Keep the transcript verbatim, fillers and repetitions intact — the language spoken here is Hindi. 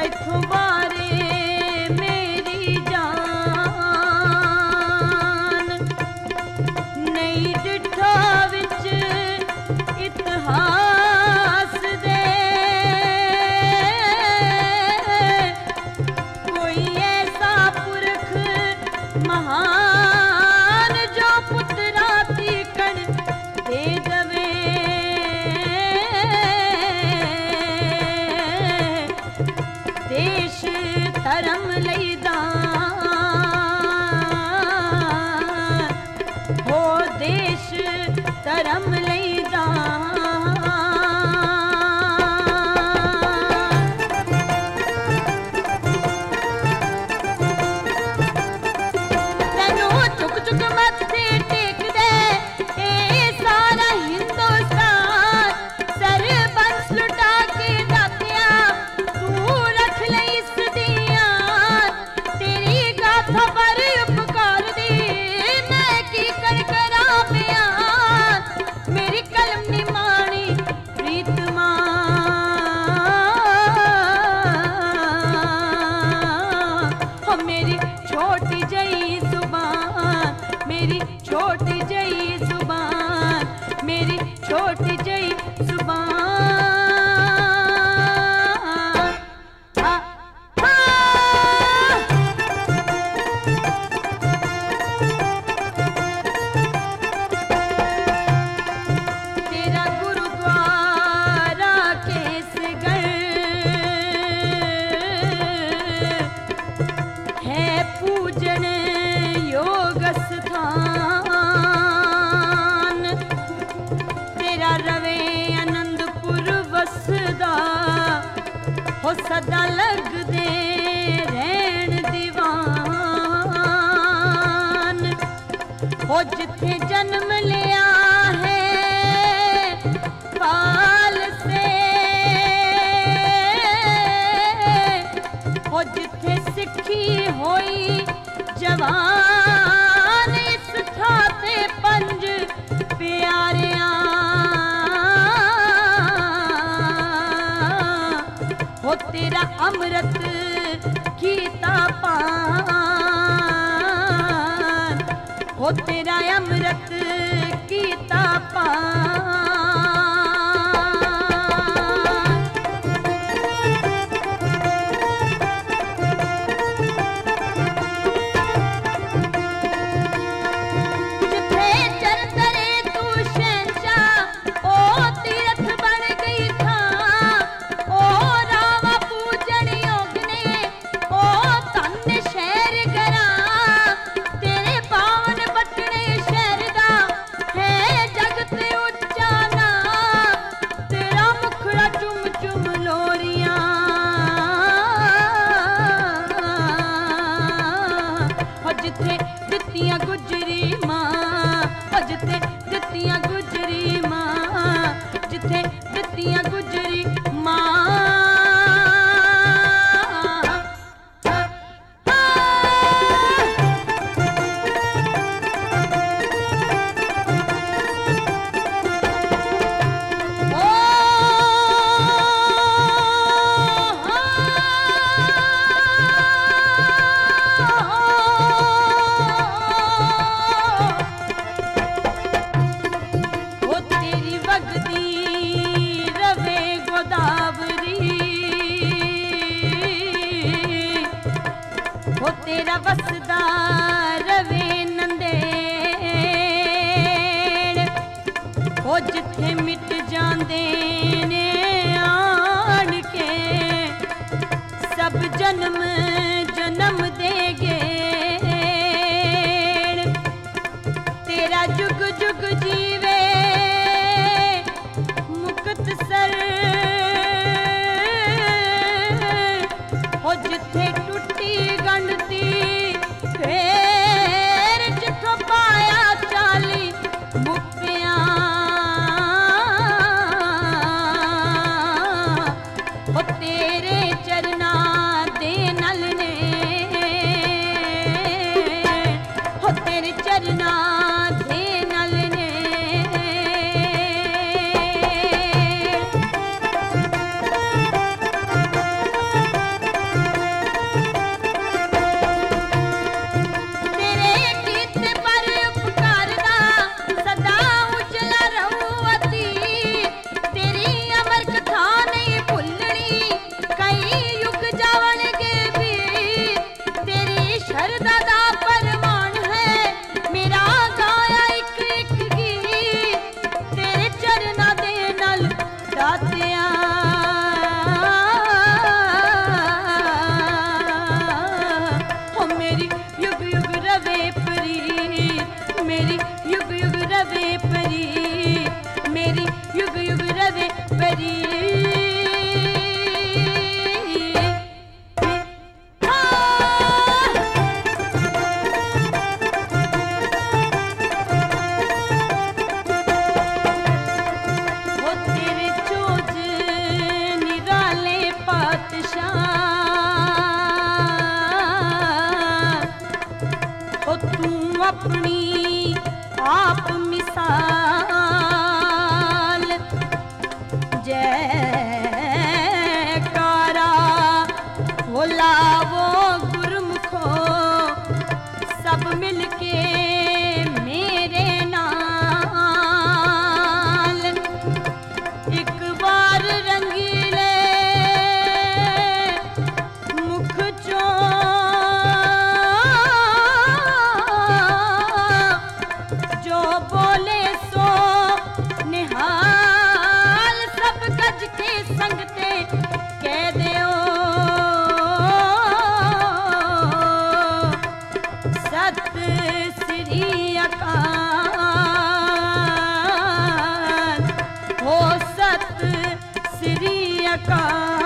तैथों बारे मेरी जान नहीं डिठा विच इतिहास दे कोई ऐसा पुरख महान जो पुत्रा तीकण दे दवे देश धर्म लई दान हो देश धर्म लई दान तैनू चुक चुक मत्थे टेक दे ए सारा हिंदुस्तान सर बंस लुटा के दातिया तू रख ले इस दिया तेरी गाथा पर उपकार दी मैं की कर करा बयान मेरी कलम नी मानी प्रीत मां मेरी छोटी जई जुबान मेरी छोटी जई जुबान मेरी छोटी जई जुबान आ, आ, तेरा गुरुद्वारा केसगढ़ है पूजन योग स्थान तेरा रवे आनंदपुर वसदा हो सदा लगदे रहन दीवान हो जिथे जन्म लिया है पाल से हो जिथे सिक्खी होई जवान इस थाते पंज प्यारियां हो तेरा अमृत कीता पान हो तेरा अमृत कीता पान जिथे चरतरे तू शहंशाह ओ तीरथ बन गई था ओ रावा पूजन योगने ओ धन शहर गरा तेरे पावन बटने शहर दा है जगत उच्चा नाम तेरा मुखड़ा चुम चुम लोरियां हो जिथे दित्तियां गुजरी मां हो जिथे दित्तियां गुजरी मां जिथे दित्तियां गुजरी मां ओ तेरी वगदी रवे गोदावरी ओ तेरा वसदा रवे नंदेड़ ओ जिथे मिट जांदे ने आन के सब जन्म जन्म देगे तेरा जुग जुग जीवे मुक्त सर हो जिथे टुटी गंढती फेर जिथों पाया चाली मुक्तियां हो तेरे चरना दे नल अपनी आप मिसाल। जयकारा होला वो गुरमुखो सब मिलके मेरे नाल। एक बार रंगीले मुख चो जो बोले सो निहाल। सब गज के संगते कह दियो सत श्री अकाल, हो सत श्री अकाल।